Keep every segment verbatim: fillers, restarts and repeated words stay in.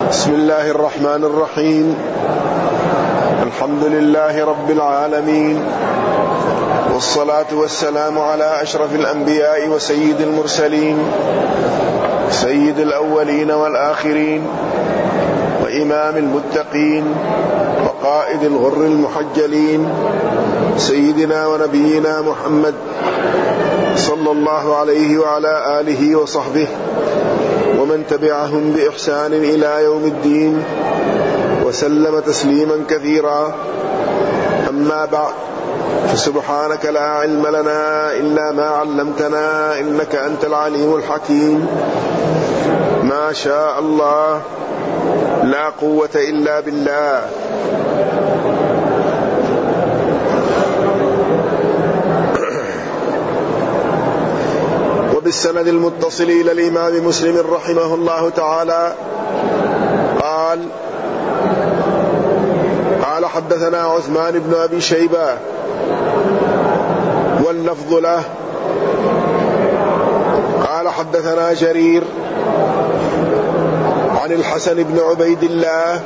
بسم الله الرحمن الرحيم. الحمد لله رب العالمين، والصلاة والسلام على أشرف الأنبياء وسيد المرسلين، سيد الأولين والآخرين، وإمام المتقين، وقائد الغر المحجلين، سيدنا ونبينا محمد صلى الله عليه وعلى آله وصحبه ومن تبعهم بإحسان إلى يوم الدين، وسلم تسليما كثيرا. أما بعد، فسبحانك لا علم لنا إلا ما علمتنا إنك أنت العليم الحكيم. ما شاء الله، لا قوة إلا بالله. وبالسند المتصل إلى الإمام مسلم رحمه الله تعالى قال قال حدثنا عثمان بن أبي شيبة، واللفظ له، قال حدثنا جرير عن الحسن بن عبيد الله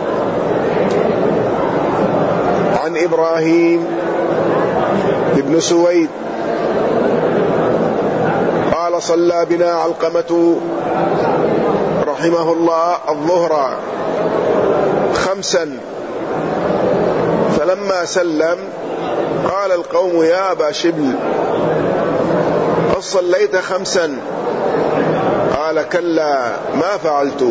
عن إبراهيم بن سويد قال صلى بنا علقمة رحمه الله الظهر خمسا، فلما سلم قال القوم يا أبا شبل قد صليت خمسا؟ قال كلا ما فعلت.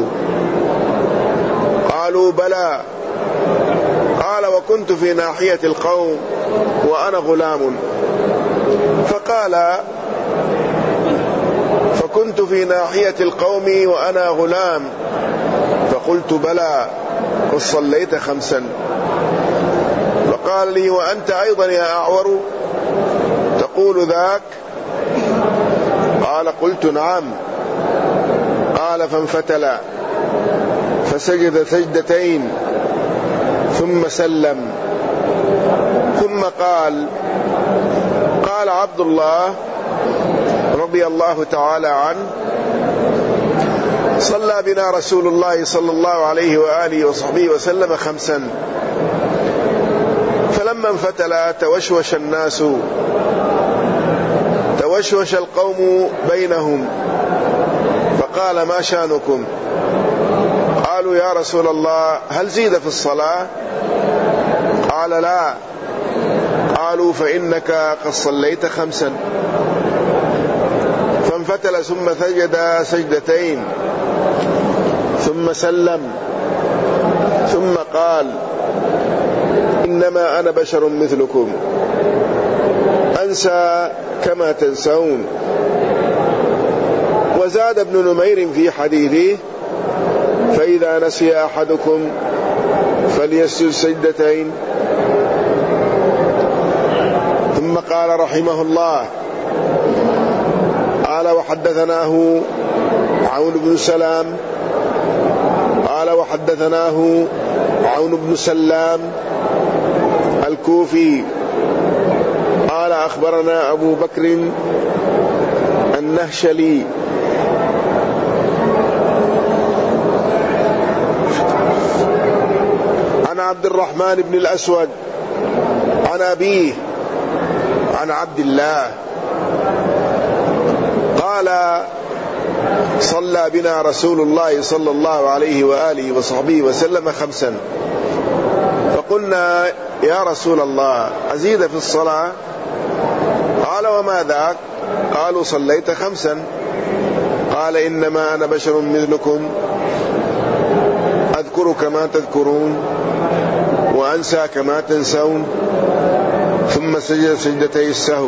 قالوا بلى. قال وكنت في ناحية القوم وأنا غلام. فقال فكنت في ناحية القوم وأنا غلام، فقلت بلى قد صليت خمسا. فقال لي وأنت أيضا يا أعور تقول ذاك؟ قال قلت نعم. قال فانفتل فسجد سجدتين ثم سلم، ثم قال قال عبد الله رضي الله تعالى عنه صلى بنا رسول الله صلى الله عليه وآله وصحبه وسلم خمسا، فلما انفتل توشوش الناس توشوش القوم بينهم، فقال ما شانكم؟ قالوا يا رسول الله هل زيد في الصلاة؟ قال لا. قالوا فإنك قد صليت خمسا. فانفتل ثم سجد سجدتين ثم سلم، ثم قال إنما أنا بشر مثلكم أنسى كما تنسون. وزاد ابن نمير في حديثه فإذا نسي أحدكم فليسجد سجدتين. ثم قال رحمه الله قال وحدثناه عون بن سلام قال وحدثناه عون بن سلام الكوفي قال أخبرنا أبو بكر النهشلي عن عبد الرحمن بن الأسود عن أبيه عن عبد الله قال صلى بنا رسول الله صلى الله عليه وآله وصحبه وسلم خمسا، فقلنا يا رسول الله أزيد في الصلاة؟ قال وما ذاك؟ قالوا صليت خمسا. قال إنما أنا بشر مثلكم أذكر كما تذكرون وأنسى كما تنسون. ثم سجد سجدتي السهو.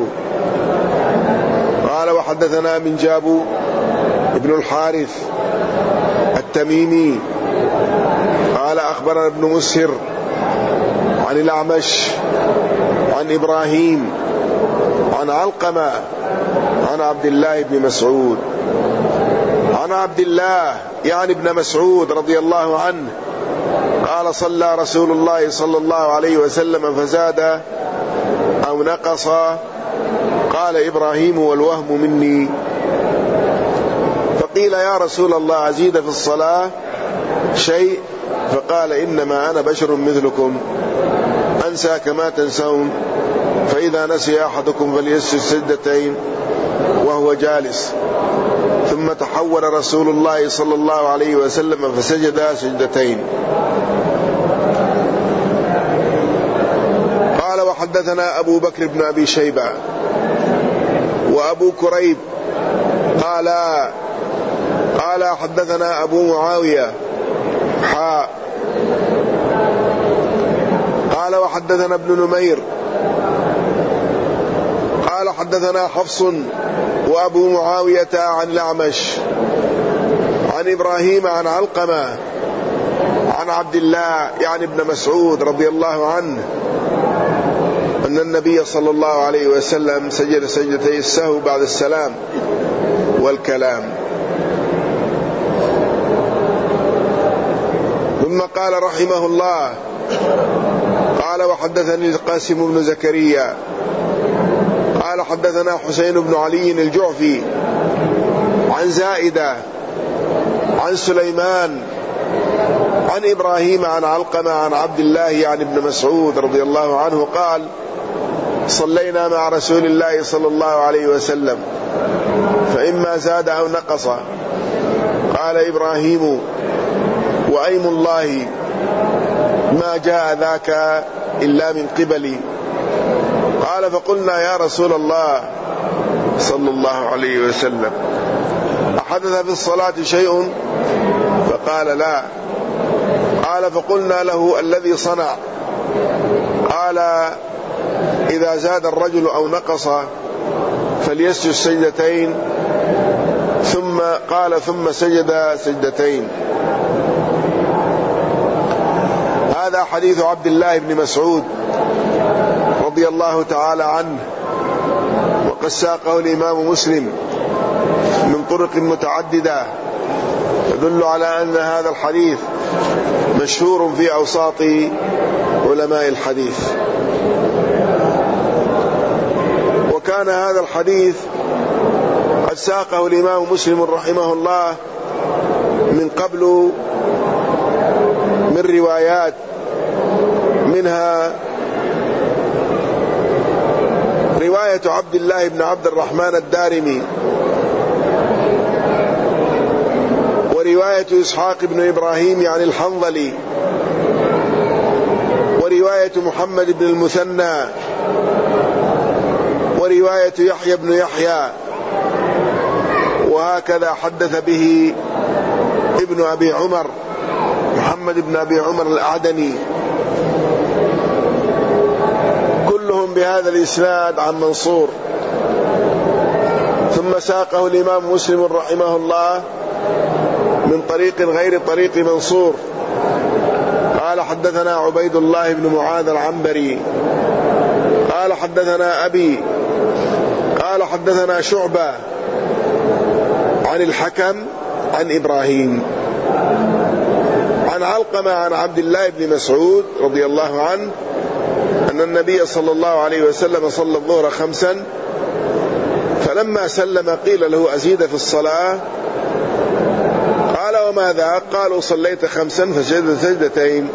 قال وحدثنا من جابو ابن الحارث التميمي قال أخبرنا ابن مسهر عن الأعمش عن إبراهيم عن علقمة عن عبد الله بن مسعود عن عبد الله يعني ابن مسعود رضي الله عنه قال صلى رسول الله صلى الله عليه وسلم فزاد أو نقص؟ قال إبراهيم والوهم مني. فقيل قيل يا رسول الله أزيد في الصلاة شيء؟ فقال إنما أنا بشر مثلكم أنسى كما تنسون، فإذا نسي أحدكم فليسجد سجدتين وهو جالس. ثم تحول رسول الله صلى الله عليه وسلم فسجد سجدتين. قال وحدثنا أبو بكر بن أبي شيبة وأبو كريب قال قال حدثنا أبو معاوية حاء قال وحدثنا ابن نمير قال حدثنا حفص وأبو معاوية عن الأعمش عن إبراهيم عن علقمة عن عبد الله يعني ابن مسعود رضي الله عنه أن النبي صلى الله عليه وسلم سجد سجدتي السهو بعد السلام والكلام. ثم قال رحمه الله قال وحدثني القاسم بن زكريا قال حدثنا حسين بن علي الجعفي عن زائدة عن سليمان عن إبراهيم عن علقمة عن عبد الله يعني ابن مسعود رضي الله عنه قال صلينا مع رسول الله صلى الله عليه وسلم فإما زاد أو نقص. قال إبراهيم وأيم الله ما جاء ذاك إلا من قبلي. قال فقلنا يا رسول الله صلى الله عليه وسلم أحدث في الصلاة شيء؟ فقال لا. قال فقلنا له الذي صنع؟ قال إذا زاد الرجل أو نقص فليسجد سجدتين. ثم قال ثم سجد سجدتين. هذا حديث عبد الله بن مسعود رضي الله تعالى عنه، وقد ساقه الإمام مسلم من طرق متعددة يدل على أن هذا الحديث مشهور في أوساط علماء الحديث. وكان هذا الحديث قد ساقه الإمام مسلم رحمه الله من قبل من روايات، منها رواية عبد الله بن عبد الرحمن الدارمي، ورواية إسحاق بن إبراهيم يعني الحنظلي، ورواية محمد بن المثنى، ورواية يحيى بن يحيى، وهكذا حدث به ابن أبي عمر محمد بن أبي عمر الأعدني، كلهم بهذا الإسناد عن منصور. ثم ساقه الإمام مسلم رحمه الله من طريق غير طريق منصور. قال حدثنا عبيد الله بن معاذ العنبري قال حدثنا أبي قال حدثنا شعبة عن الحكم عن إبراهيم عن علقمة عن عبد الله بن مسعود رضي الله عنه أن النبي صلى الله عليه وسلم صلى الظهر خمسا فلما سلم قيل له أزيد في الصلاة؟ قال وماذا؟ قالوا صليت خمسا فسجد سجدتين.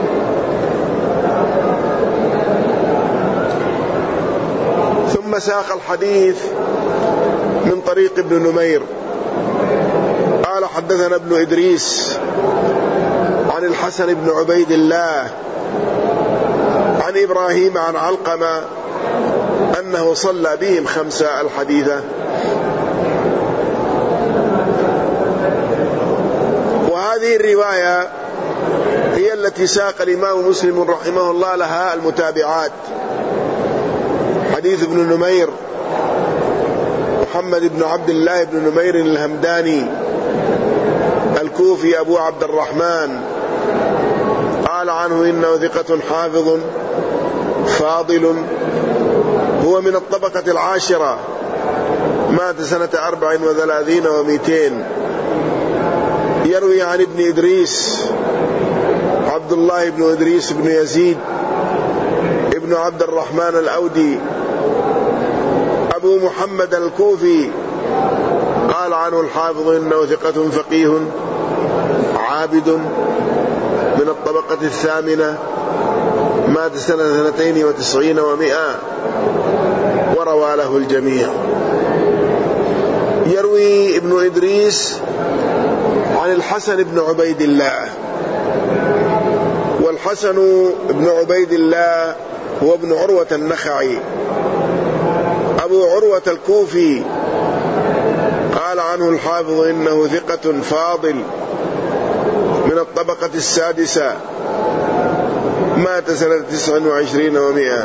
ثم ساق الحديث من طريق ابن نمير قال حدثنا ابن إدريس عن الحسن بن عبيد الله عن إبراهيم عن علقمة أنه صلى بهم خمسة الحديثة. وهذه الرواية هي التي ساق الإمام مسلم رحمه الله لها المتابعات. حديث ابن نمير محمد بن عبد الله بن نمير الهمداني الكوفي أبو عبد الرحمن قال عنه إنه ثقة حافظ فاضل، هو من الطبقة العاشرة، مات سنة أربع وثلاثين ومئتين. يروي عن ابن إدريس عبد الله بن إدريس بن يزيد ابن عبد الرحمن الأودي أبو محمد الكوفي قال عنه الحافظ إنه ثقة فقيه عابد من الطبقة الثامنة، مات سنة اثنتين وتسعين ومئة، وروى له الجميع. يروي ابن إدريس عن الحسن بن عبيد الله، والحسن بن عبيد الله هو ابن عروة النخعي أبو عروة الكوفي. قال عنه الحافظ إنه ثقة فاضل من الطبقة السادسة، مات سنة تسع وعشرين ومئة.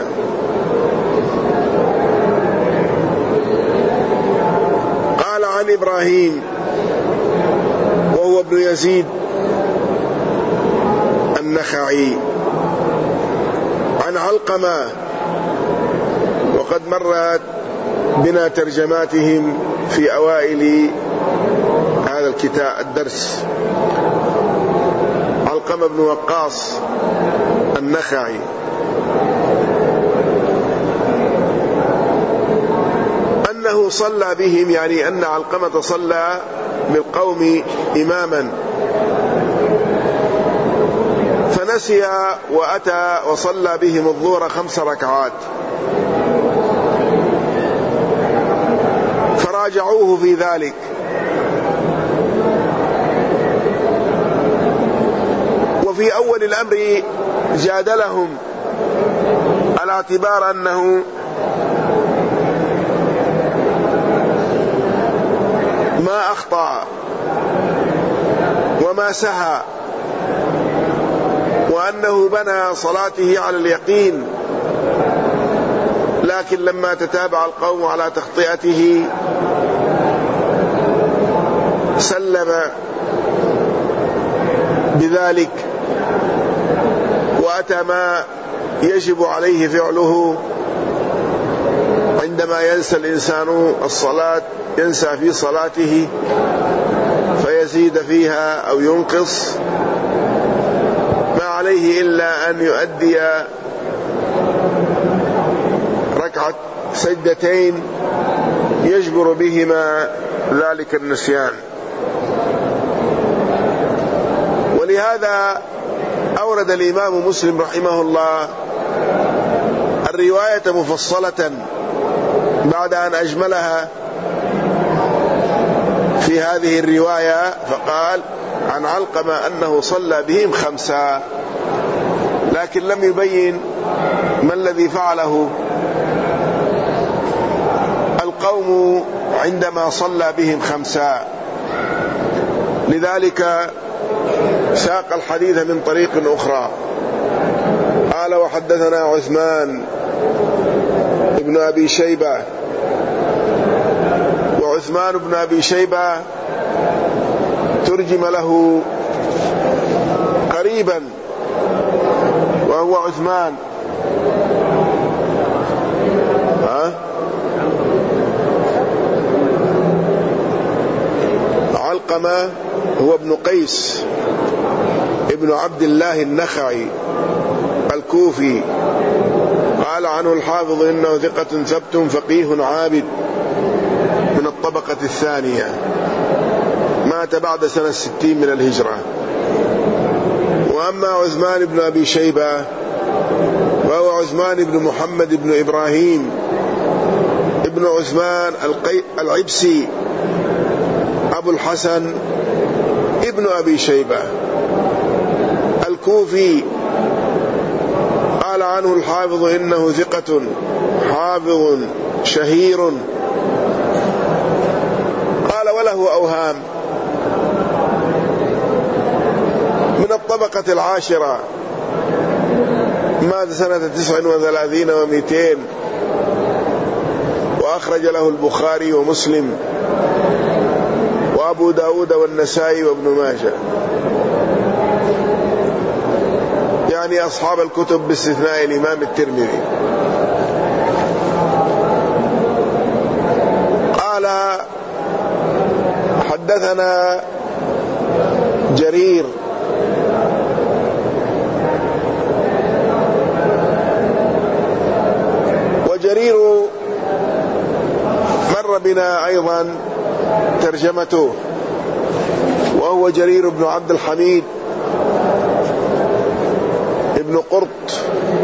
قال عن إبراهيم وهو ابن يزيد النخعي عن علقمة، وقد مرت بنا ترجماتهم في أوائل هذا الكتاب الدرس. علقمة بن وقاص النخعي أنه صلى بهم، يعني أن علقمة صلى بالقوم إماما فنسي وأتى وصلى بهم الظهر خمس ركعات، فراجعوه في ذلك، وفي أول الأمر جادلهم على اعتبار أنه ما أخطأ وما سهى، وأنه بنى صلاته على اليقين، لكن لما تتابع القوم على تخطئته سلم بذلك وأتى ما يجب عليه فعله عندما ينسى الإنسان الصلاة، ينسى في صلاته فيزيد فيها أو ينقص، ما عليه إلا أن يؤدي ركعة سجدتين يجبر بهما ذلك النسيان. ولهذا أورد الإمام مسلم رحمه الله الرواية مفصلة بعد أن أجملها في هذه الرواية، فقال عن علقمة أنه صلى بهم خمسة، لكن لم يبين ما الذي فعله القوم عندما صلى بهم خمسة. لذلك ساق الحديث من طريق أخرى. قال وحدثنا عثمان ابن أبي شيبة، وعثمان بن أبي شيبة ترجم له قريبا وهو عثمان ها علقمة هو ابن قيس ابن عبد الله النخعي الكوفي. قال عنه الحافظ إنه ثقة ثبت فقيه عابد من الطبقة الثانية، مات بعد سنة ستين من الهجرة. وأما عثمان بن أبي شيبة وهو عثمان بن محمد بن إبراهيم ابن عثمان العبسي أبو الحسن ابن أبي شيبة الكوفي. قال عنه الحافظ إنه ثقة حافظ شهير. قال وله أوهام. من الطبقة العاشرة، مات سنة تسع وثلاثين ومئتين، وأخرج له البخاري ومسلم وأبو داود والنسائي وابن ماجه، يعني أصحاب الكتب باستثناء الإمام الترمذي. قال حدثنا جرير وجرير مر بنا أيضا ترجمته، وهو جرير بن عبد الحميد ابن قرط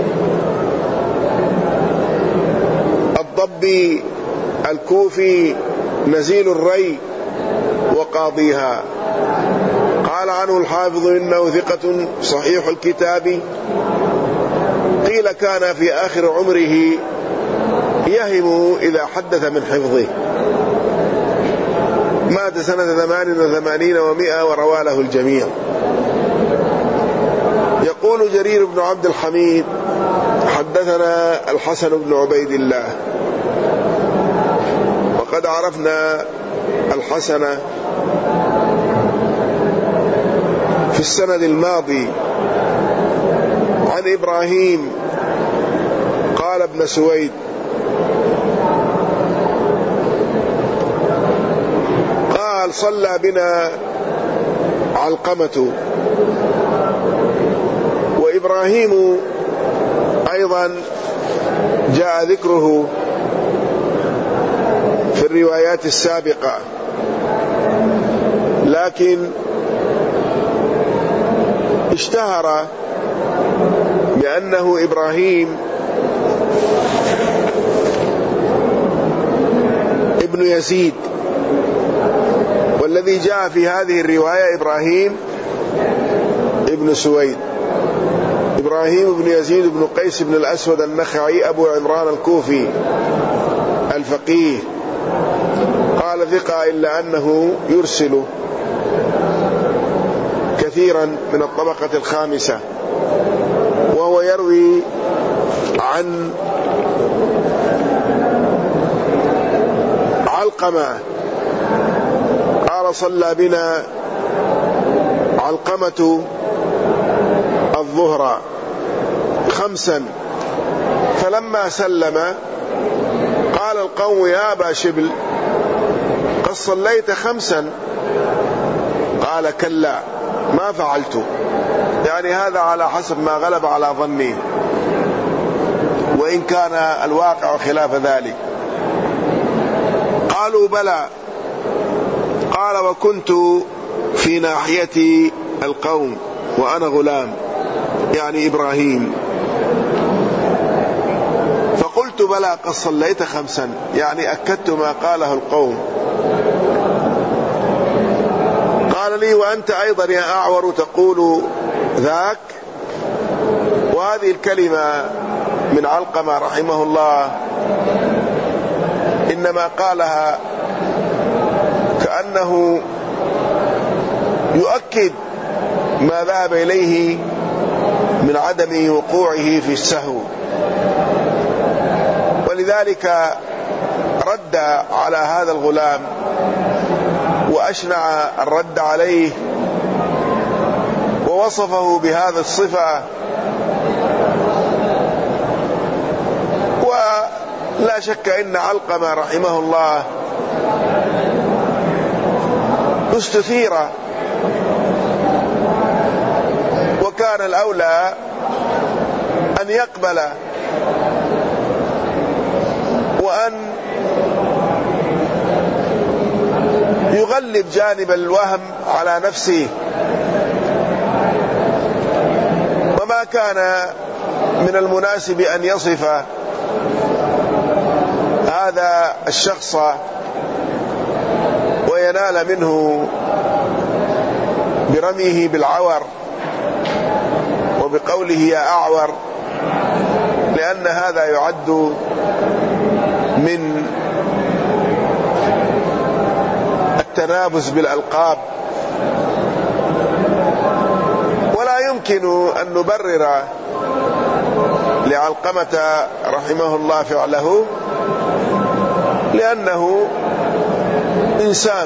الضبي الكوفي نزيل الري وقاضيها. قال عنه الحافظ إنه ثقة صحيح الكتاب، قيل كان في آخر عمره يهم إذا حدث من حفظه. مات سنة ثمان وثمانين ومئة وروى له الجميع. يقول جرير بن عبد الحميد حدثنا الحسن بن عبيد الله، وقد عرفنا الحسن في السند الماضي عن إبراهيم قال ابن سويد قال صلى بنا علقمة. وإبراهيم أيضا جاء ذكره في الروايات السابقة، لكن اشتهر بأنه إبراهيم ابن يزيد، والذي جاء في هذه الرواية إبراهيم ابن سويد. إبراهيم بن يزيد بن قيس بن الأسود النخعي أبو عمران الكوفي الفقيه، قال ثقة إلا أنه يرسل كثيرا من الطبقة الخامسة، وهو يروي عن علقمة قال صلى بنا علقمة الظهر خمسا، فلما سلم قال القوم يا أبا شبل قد صليت خمسا؟ قال كلا ما فعلت، يعني هذا على حسب ما غلب على ظني، وإن كان الواقع خلاف ذلك. قالوا بلى، قال وكنت في ناحية القوم وأنا غلام، يعني إبراهيم، فقلت بلى قد صليت خمسا، يعني أكدت ما قاله القوم. قال لي وأنت أيضا يا أعور تقول ذاك؟ وهذه الكلمة من علقمة رحمه الله إنما قالها كأنه يؤكد ما ذهب إليه من عدم وقوعه في السهو، ولذلك رد على هذا الغلام وأشنع الرد عليه ووصفه بهذا الصفة. ولا شك إن علقمة رحمه الله استثير، وكان الأولى أن يقبل وأن يغلب جانب الوهم على نفسه، وما كان من المناسب أن يصف هذا الشخص وينال منه برميه بالعور وبقوله يا أعور، لأن هذا يعد من التنابز بالألقاب، ولا يمكن أن نبرر لعلقمة رحمه الله فعله، لأنه إنسان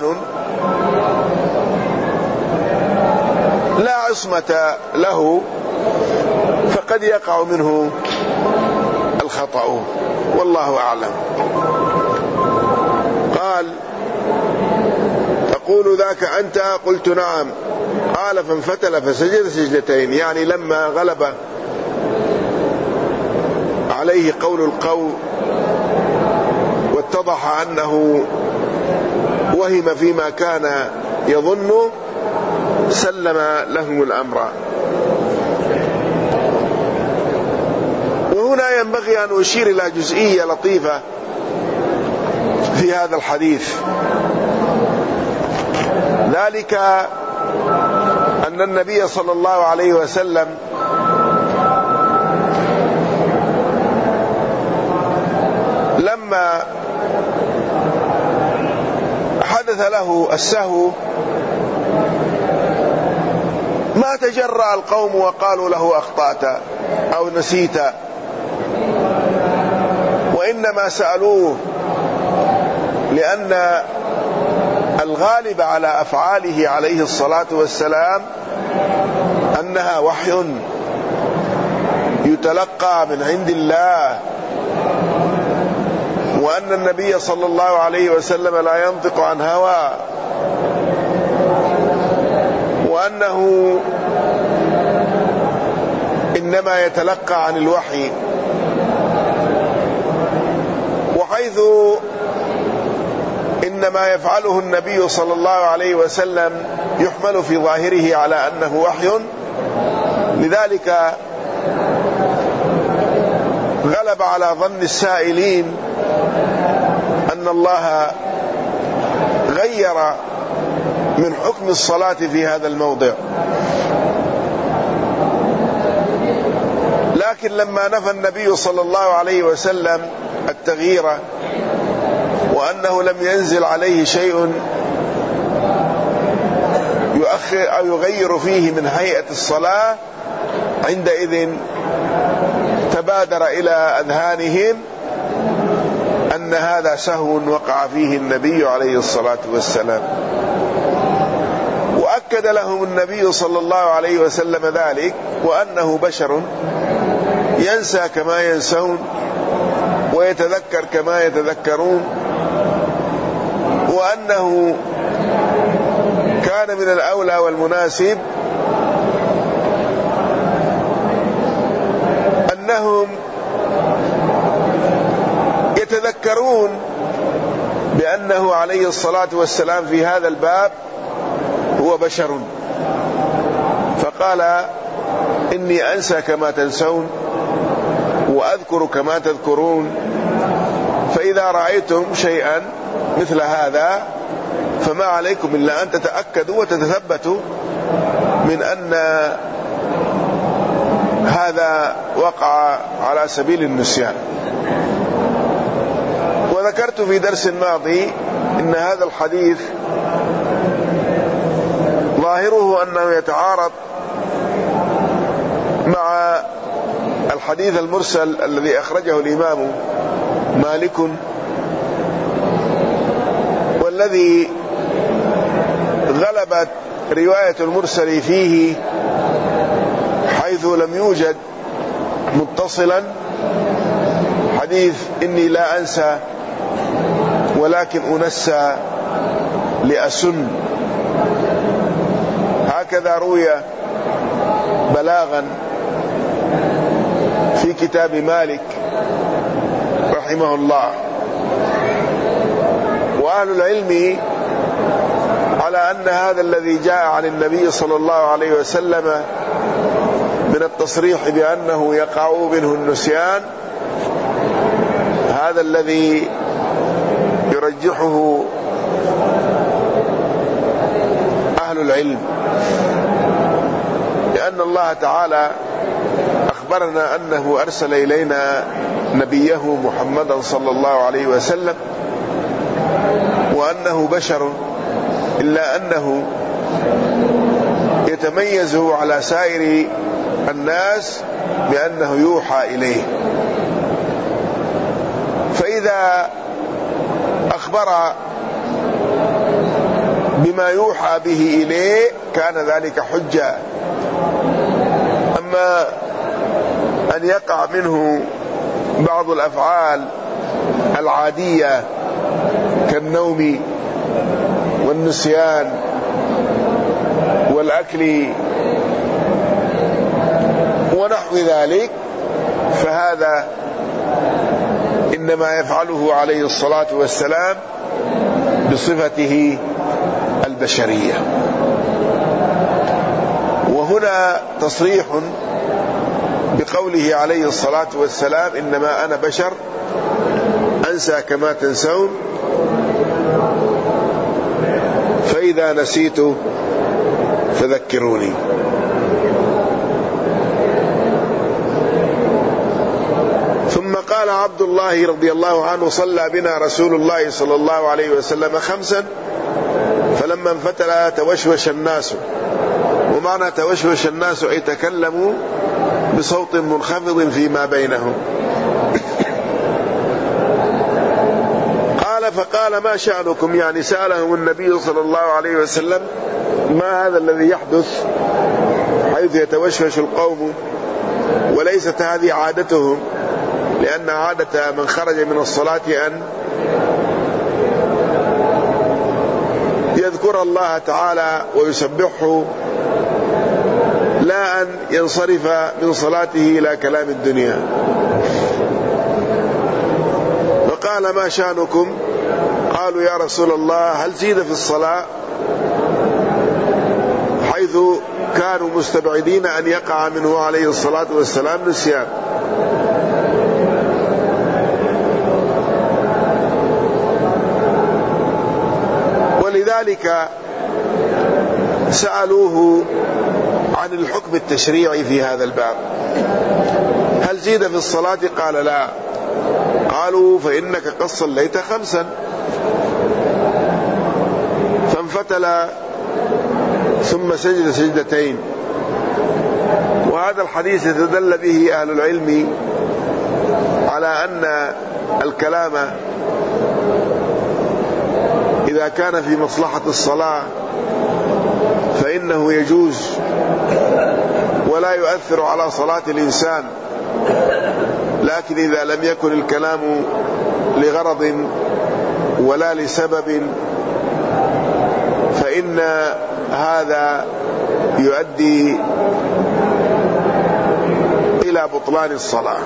لا عصمة له، فقد يقع منه الخطأ، والله أعلم. قال تقول ذاك أنت؟ قلت نعم. قال فانفتل فسجد سجدتين، يعني لما غلب عليه قول القول واتضح أنه وهم فيما كان يظن سلم لهم الأمر. وهنا ينبغي أن أشير إلى جزئية لطيفة في هذا الحديث، ذلك أن النبي صلى الله عليه وسلم لما حدث له السهو ما تجرأ القوم وقالوا له أخطأت أو نسيت، وإنما سألوه، لأن الغالب على أفعاله عليه الصلاة والسلام أنها وحي يتلقى من عند الله، وأن النبي صلى الله عليه وسلم لا ينطق عن هوى، وأنه إنما يتلقى عن الوحي. وحيث إنما يفعله النبي صلى الله عليه وسلم يحمل في ظاهره على أنه وحي، لذلك غلب على ظن السائلين أن الله غير من حكم الصلاة في هذا الموضع. لكن لما نفى النبي صلى الله عليه وسلم التغيير وأنه لم ينزل عليه شيء يؤخر أو يغير فيه من هيئة الصلاة، عندئذ تبادر إلى أذهانهم أن هذا سهو وقع فيه النبي عليه الصلاة والسلام، وأكد لهم النبي صلى الله عليه وسلم ذلك، وأنه بشر ينسى كما ينسون ويتذكر كما يتذكرون، وأنه كان من الأولى والمناسب أنهم يتذكرون بأنه عليه الصلاة والسلام في هذا الباب هو بشر، فقال إني أنسى كما تنسون وأذكر كما تذكرون، فإذا رأيتم شيئا مثل هذا فما عليكم إلا أن تتأكدوا وتتثبتوا من أن هذا وقع على سبيل النسيان. وذكرت في درس ماضي إن هذا الحديث ظاهره أنه يتعارض مع الحديث المرسل الذي أخرجه الإمام مالك، والذي غلبت رواية المرسل فيه حيث لم يوجد متصلا، حديث إني لا أنسى ولكن أنسى لأسن، هكذا روي بلاغا في كتاب مالك رحمه الله. وأهل العلم على أن هذا الذي جاء عن النبي صلى الله عليه وسلم من التصريح بأنه يقع منه النسيان، هذا الذي يرجحه أهل العلم، لأن الله تعالى أخبرنا أنه أرسل إلينا نبيه محمدا صلى الله عليه وسلم، وأنه بشر، إلا أنه يتميز على سائر الناس بأنه يوحى إليه. فإذا أخبر بما يوحى به إليه كان ذلك حجة. أما أن يقع منه بعض الأفعال العادية كالنوم والنسيان والأكل ونحو ذلك، فهذا إنما يفعله عليه الصلاة والسلام بصفته البشرية. وهنا تصريح بقوله عليه الصلاة والسلام: إنما أنا بشر أنسى كما تنسون، فإذا نسيت فذكروني. ثم قال عبد الله رضي الله عنه: صلى بنا رسول الله صلى الله عليه وسلم خمسا فلما انفتل توشوش الناس. ومعنى توشوش الناس أي تكلموا بصوت منخفض فيما بينهم. قال: فقال: ما شأنكم؟ يعني سألهم النبي صلى الله عليه وسلم: ما هذا الذي يحدث حيث يتوشوش القوم؟ وليست هذه عادتهم، لأن عادة من خرج من الصلاة أن يذكر الله تعالى ويسبحه، لا أن ينصرف من صلاته إلى كلام الدنيا. فقال: ما شأنكم؟ قالوا: يا رسول الله هل زيد في الصلاة؟ حيث كانوا مستبعدين أن يقع منه عليه الصلاة والسلام نسيان. ولذلك سألوه عن الحكم التشريعي في هذا الباب: هل زيد في الصلاة؟ قال: لا. قالوا: فإنك قد صليت خمسا. فانفتل ثم سجد سجدتين. وهذا الحديث يتدل به أهل العلم على أن الكلام إذا كان في مصلحة الصلاة فإنه يجوز ولا يؤثر على صلاة الإنسان، لكن إذا لم يكن الكلام لغرض ولا لسبب فإن هذا يؤدي إلى بطلان الصلاة.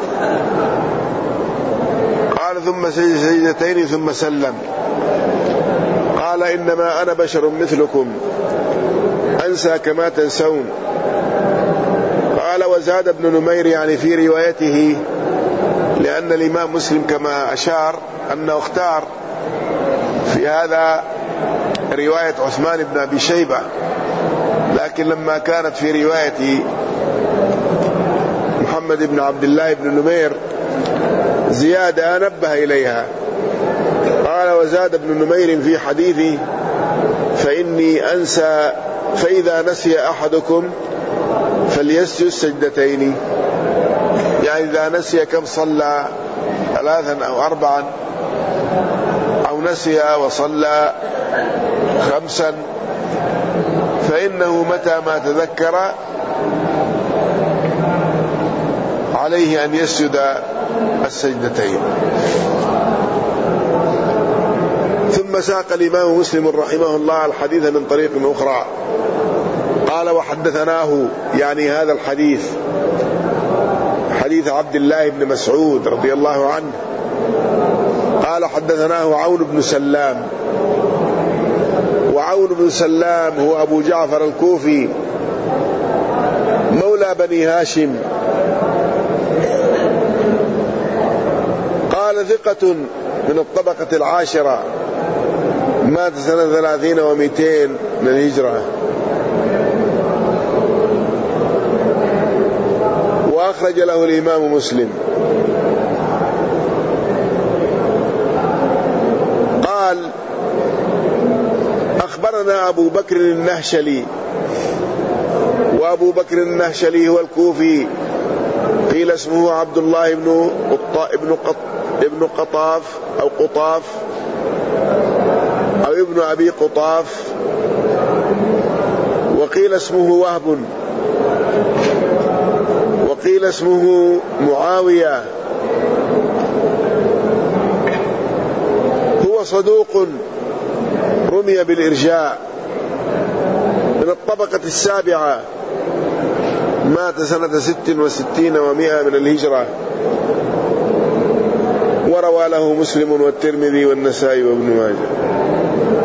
قال: ثم سجد سجدتين ثم سلم. قال: إنما أنا بشر مثلكم أنسى كما تنسون. قال: وزاد ابن نمير يعني في روايته، لأن الإمام مسلم كما أشار أنه اختار في هذا رواية عثمان بن أبي شيبة، لكن لما كانت في رواية محمد بن عبد الله بن نمير زيادة نبه إليها. قال: وزاد ابن نمير في حديثي: فإني أنسى فإذا نسي أحدكم فليسجد سجدتين. يعني إذا نسي كم صلى، ثلاثا أو أربعا، أو نسي وصلى خمسا، فإنه متى ما تذكر عليه أن يسجد السجدتين. ثم ساق الإمام مسلم رحمه الله الحديث من طريق أخرى. قال: وحدثناه يعني هذا الحديث حديث عبد الله بن مسعود رضي الله عنه. قال: حدثناه عون بن سلام. وعون بن سلام هو أبو جعفر الكوفي مولى بني هاشم. قال: ثقة من الطبقة العاشرة، مات سنة ثلاثين ومئتين من الهجرة. وأخرج له الإمام مسلم. قال: أخبرنا أبو بكر النهشلي. وأبو بكر النهشلي هو الكوفي، قيل اسمه عبد الله بن ابن ابن قطاف أو قطاف أو ابن أبي قطاف، وقيل اسمه وهب، وقيل اسمه معاوية. هو صدوق رمي بالإرجاء، من الطبقة السابعة، مات سنة ست وستين ومائة من الهجرة. وروى له مسلم والترمذي والنسائي وابن ماجه.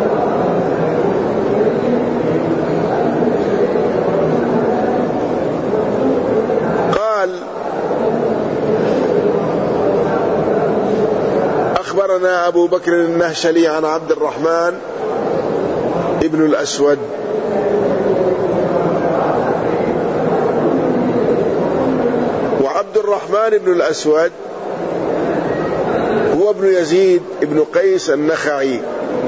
أخبرنا أبو بكر النهشلي عن عبد الرحمن ابن الأسود وعبد الرحمن بن الأسود هو ابن يزيد ابن قيس النخعي،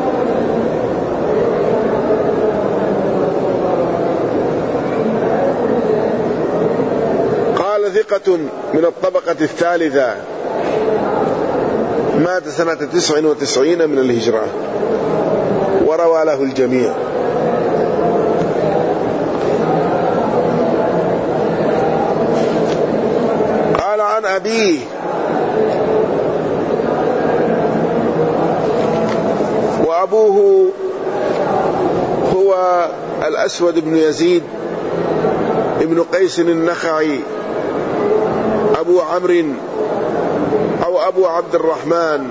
قال ثقة من الطبقة الثالثة، مات سنة تسع وتسعين من الهجرة، وروى له الجميع. قال عن أبيه وأبوه هو الأسود بن يزيد ابن قيس النخعي أبو عمرو أو أبو عبد الرحمن،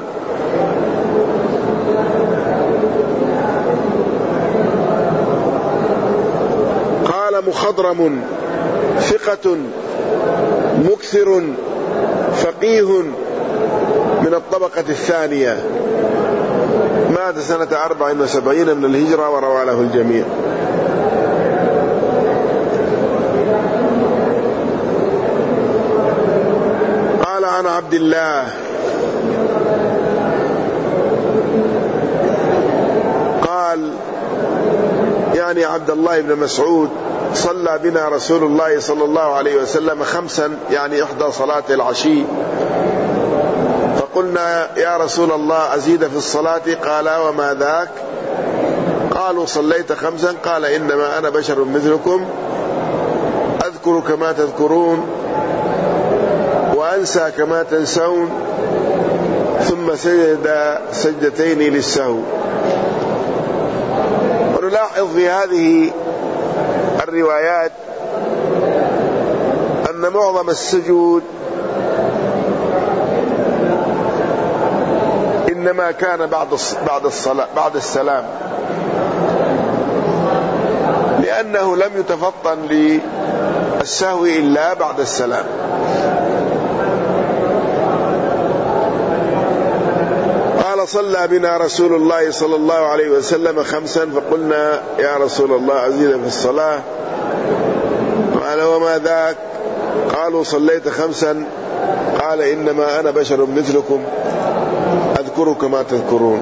قال مخضرم ثقة مكثر فقيه من الطبقة الثانية، مات سنة أربع وسبعين من الهجرة، وروى له الجميع. قال عن عبد الله قال يعني عبد الله بن مسعود صلى بنا رسول الله صلى الله عليه وسلم خمسا، يعني إحدى صلاة العشي، فقلنا يا رسول الله أزيد في الصلاة؟ قال وما ذاك؟ قالوا صليت خمسا؟ قال إنما أنا بشر مثلكم أذكر كما تذكرون وأنسى كما تنسون، ثم سجد سجدتين للسهو. ونلاحظ في هذه الروايات أن معظم السجود إنما كان بعد بعد الصلاة بعد السلام، لأنه لم يتفطن للسهو إلا بعد السلام. قال صلى بنا رسول الله صلى الله عليه وسلم خمسا، فقلنا يا رسول الله أزيد في الصلاة؟ قال وما ذاك؟ قالوا صليت خمسا؟ قال إنما أنا بشر مثلكم أذكر كما تذكرون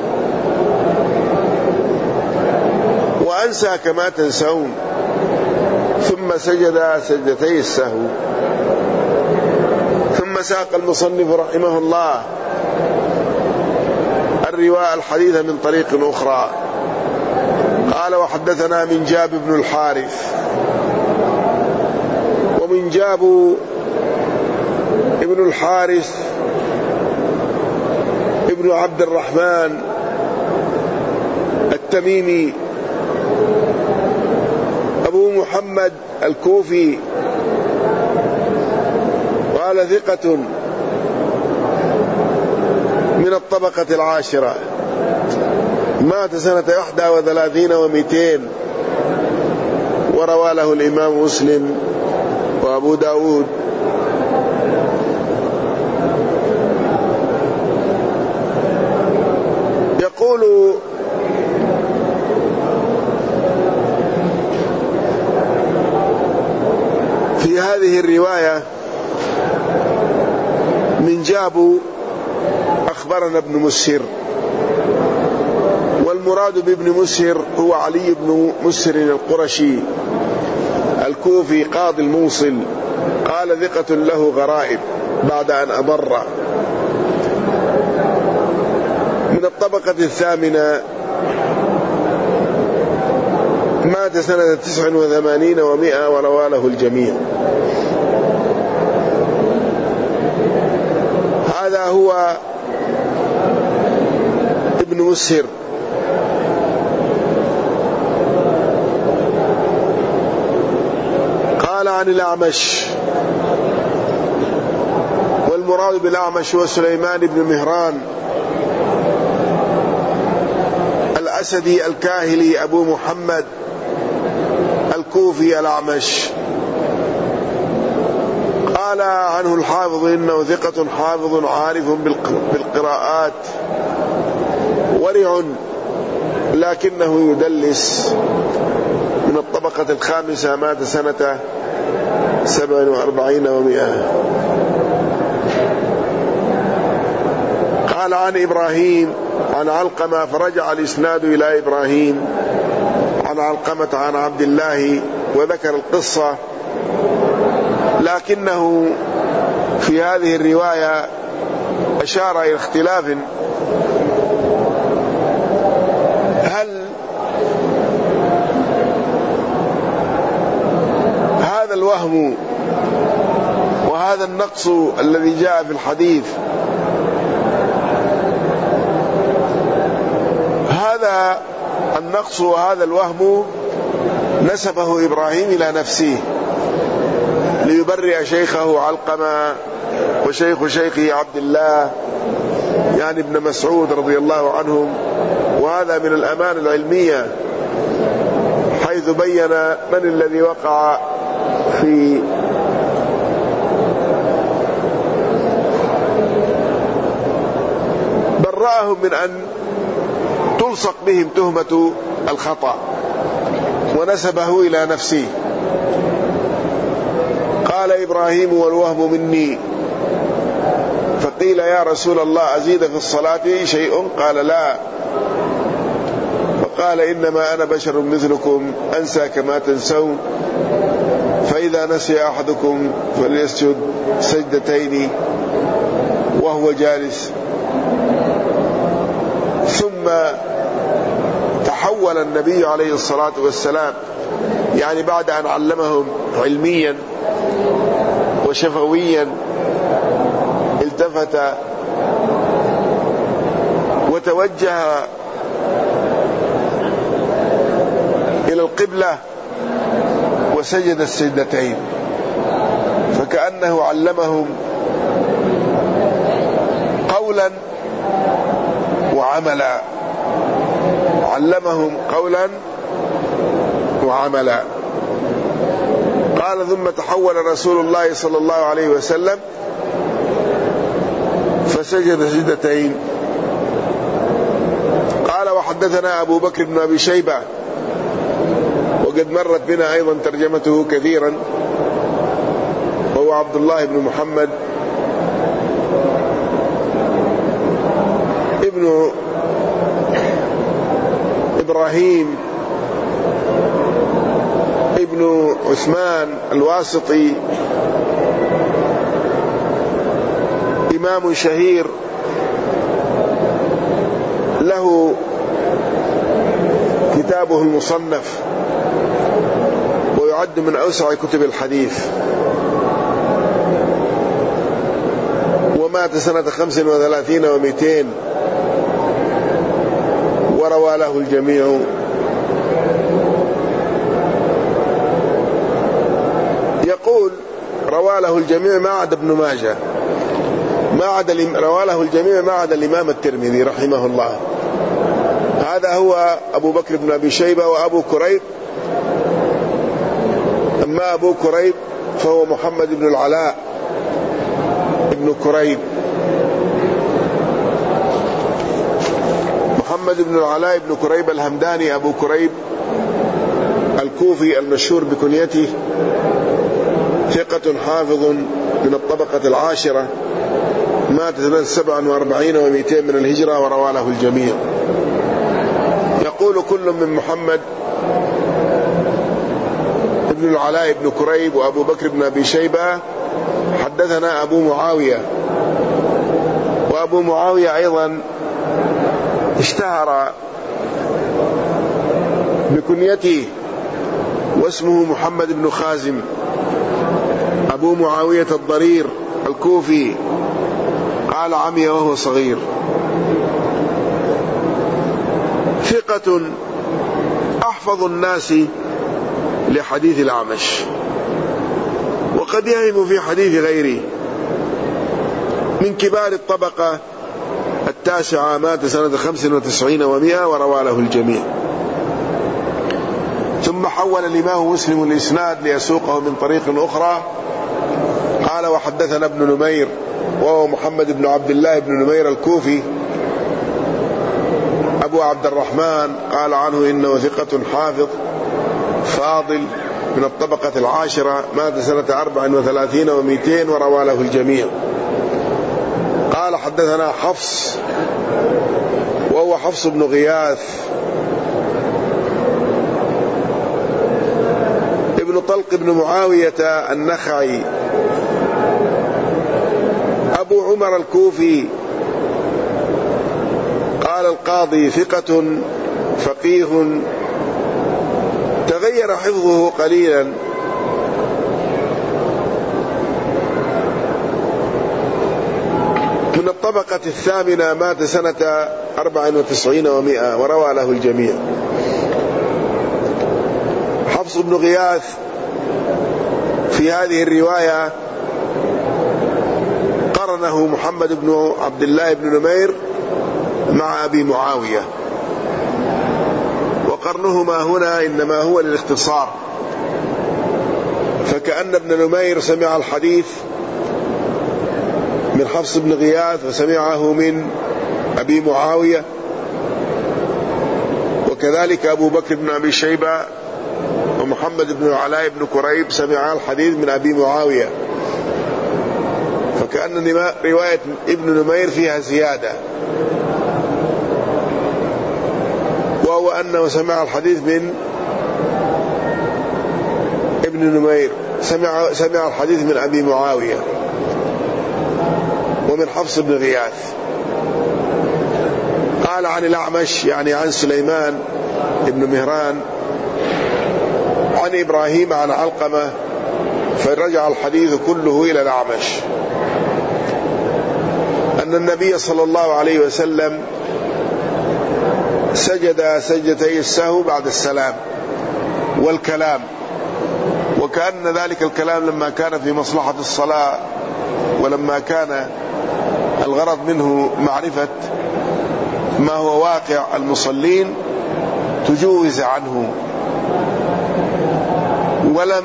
وأنسى كما تنسون، ثم سجد سجدتي السهو. ثم ساق المصنف رحمه الله الرواية الحديث من طريق أخرى، قال وحدثنا من جاب بن الحارث، ومن جاب ابن الحارث ابن عبد الرحمن التميمي أبو محمد الكوفي، قال ثقة من الطبقة العاشرة، مات سنة إحدى وثلاثين ومئتين، وروى له الإمام مسلم وأبو داود. يقول في هذه الرواية من جاب أخبرنا ابن مسهر، والمراد بابن مسهر هو علي بن مسهر القرشي الكوفي قاضي الموصل، قال ثقة له غرائب بعد أن أبر، من الطبقة الثامنة، مات سنة تسع وثمانين ومئة، وروى له الجميع. هذا هو ابن مسهر. قال عن الأعمش، والمراد بالأعمش هو سليمان بن مهران الأسدي الكاهلي أبو محمد الكوفي الأعمش. قال عنه الحافظ إنه ثقة حافظ عارف بالقراءات ورع لكنه يدلس، من الطبقة الخامسة، مات سنة سبع وأربعين ومئة. قال عن إبراهيم عن علقمة، فرجع الإسناد إلى إبراهيم عن علقمة عن عبد الله، وذكر القصة، لكنه في هذه الرواية أشار إلى اختلاف، هل هذا الوهم وهذا النقص الذي جاء في الحديث هذا النقص وهذا الوهم نسبه إبراهيم إلى نفسه ليبرئ شيخه علقمة وشيخ شيخه عبد الله، يعني ابن مسعود رضي الله عنهم، وهذا من الأمانة العلمية، حيث بين من الذي وقع في برأهم من أن تلصق بهم تهمة الخطأ، ونسبه إلى نفسه. قال إبراهيم: والوهم مني. فقيل: يا رسول الله أزيد في الصلاة شيء؟ قال: لا. فقال: إنما أنا بشر مثلكم أنسى كما تنسون، فإذا نسي أحدكم فليسجد سجدتين وهو جالس. ثم تحول النبي عليه الصلاة والسلام، يعني بعد أن علمهم علميا وشفويا، التفت وتوجه إلى القبلة وسجد السجدتين، فكأنه علمهم قولا وعملا، علمهم قولا وعملا. قال: ثم تحول رسول الله صلى الله عليه وسلم فسجد سجدتين. قال: وحدثنا أبو بكر بن أبي شيبة، وقد مرت بنا أيضا ترجمته كثيرا، وهو عبد الله بن محمد ابن إبراهيم ابن عثمان الواسطي، إمام شهير له كتابه المصنف، ويعد من أوسع كتب الحديث، ومات سنة خمس وثلاثين ومئتين، وروى له الجميع. يقول: روى له الجميع ما عدا ابن ماجه، ما عدا روى له الجميع ما عدا الإمام الترمذي رحمه الله. هذا هو أبو بكر بن أبي شيبة وأبو كريب. أما أبو كريب فهو محمد بن العلاء ابن كريب، محمد بن العلاء بن كريب الهمداني أبو كريب الكوفي المشهور بكنيته، ثقة حافظ من الطبقة العاشرة، مات سنة سبع وأربعين ومئتين من الهجرة، وروى له الجميع. يقول كل من محمد ابن العلاء بن كريب وأبو بكر بن أبي شيبة حدثنا أبو معاوية، وأبو معاوية أيضا اشتهر بكنيته، واسمه محمد بن خازم أبو معاوية الضرير الكوفي، قال عمي وهو صغير، ثقة أحفظ الناس لحديث الأعمش، وقد يهم في حديث غيره، من كبار الطبقة التاسعة، مات سنة خمس وتسعين ومئة، وروى له الجميع. ثم حول الإمام مسلم الإسناد ليسوقه من طريق أخرى. قال: وحدثنا ابن نمير، وهو محمد بن عبد الله بن نمير الكوفي، أبو عبد الرحمن قال عنه إنه ثقة حافظ فاضل من الطبقة العاشرة، مات سنة أربع وثلاثين ومئتين وروى له الجميع. قال حدثنا حفص وهو حفص بن غياث ابن طلق بن معاوية النخعي أبو عمر الكوفي. قال القاضي ثقة فقيه تغير حفظه قليلا، من الطبقة الثامنة، مات سنة أربع وتسعين ومئة وروى له الجميع. حفص بن غياث في هذه الرواية قرنه محمد بن عبد الله بن نمير مع أبي معاوية، وقرنهما هنا إنما هو للاختصار، فكأن ابن نمير سمع الحديث من حفص بن غياث وسمعه من أبي معاوية، وكذلك أبو بكر بن أبي شيبة ومحمد بن العلاء بن كريب سمع الحديث من أبي معاوية، فكأن رواية ابن نمير فيها زيادة، وهو أنه سمع الحديث من ابن نمير، سمع, سمع الحديث من أبي معاوية ومن حفص بن غياث. قال عن الأعمش يعني عن سليمان ابن مهران عن إبراهيم عن علقمة، فرجع الحديث كله إلى الأعمش أن النبي صلى الله عليه وسلم سجد سجدتي السهو بعد السلام والكلام، وكأن ذلك الكلام لما كان في مصلحة الصلاة ولما كان الغرض منه معرفة ما هو واقع المصلين تجوز عنه، ولم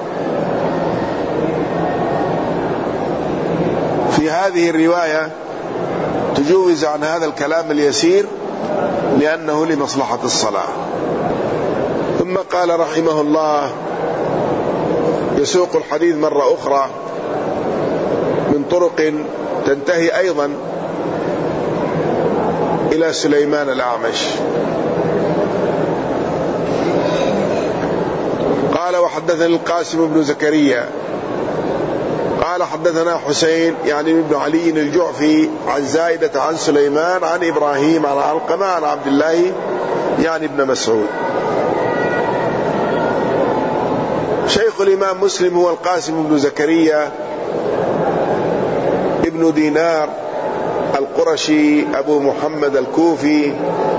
في هذه الرواية تجوز عن هذا الكلام اليسير لأنه لمصلحة الصلاة. ثم قال رحمه الله يسوق الحديث مرة أخرى من طرق تنتهي أيضا إلى سليمان الأعمش. قال وحدثني القاسم بن زكريا قال حدثنا حسين يعني ابن علي الجعفي عن زائدة عن سليمان عن إبراهيم عن علقمة عن عبد الله يعني ابن مسعود. شيخ الإمام مسلم هو القاسم بن زكريا ابن دينار القرشي أبو محمد الكوفي،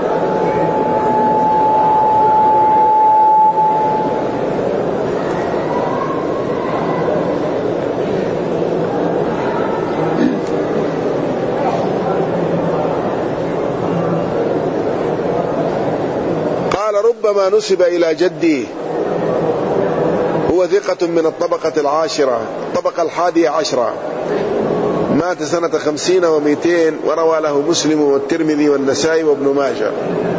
ربما نسب إلى جدي، هو ثقة من الطبقة العاشرة الطبقة الحادية عشرة، مات سنة خمسين ومئتين وروى له مسلم والترمذي والنسائي وابن ماجه.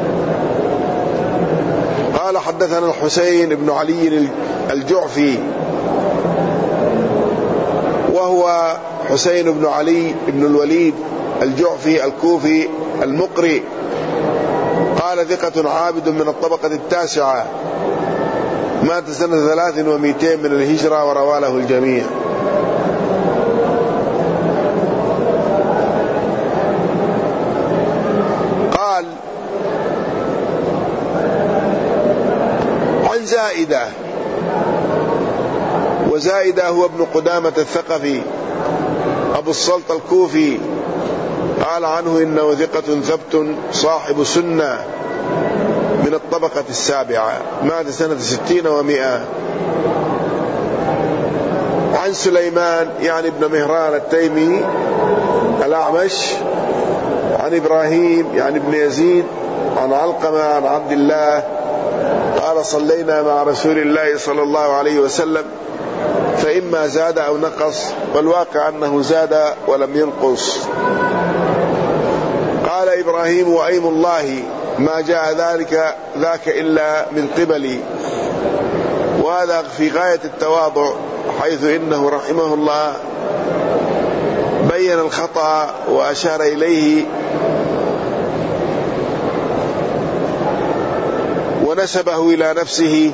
قال حدثنا الحسين بن علي الجعفي وهو حسين بن علي بن الوليد الجعفي الكوفي المقري، قال ثقة عابد من الطبقة التاسعة، مات سنة ثلاث ومئتين من الهجرة وروى له الجميع. قال عن زائدة، وزائدة هو ابن قدامة الثقفي أبو السلط الكوفي، قال عنه إنه ثقة ثبت صاحب سنة من الطبقة السابعة، مات سنة ستين ومئة. عن سليمان يعني ابن مهران التيمي الأعمش عن إبراهيم يعني ابن يزيد عن علقمة عن عبد الله قال صلينا مع رسول الله صلى الله عليه وسلم فإما زاد أو نقص، والواقع أنه زاد ولم ينقص. قال إبراهيم وأيم الله ما جاء ذلك ذاك إلا من قبلي. وهذا في غاية التواضع، حيث إنه رحمه الله بين الخطأ وأشار إليه ونسبه إلى نفسه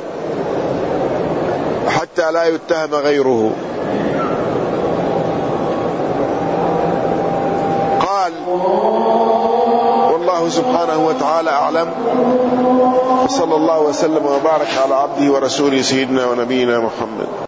حتى لا يتهم غيره. قال: والله سبحانه وتعالى أعلم، وصلى الله وسلم وبارك على عبده ورسوله سيدنا ونبينا محمد.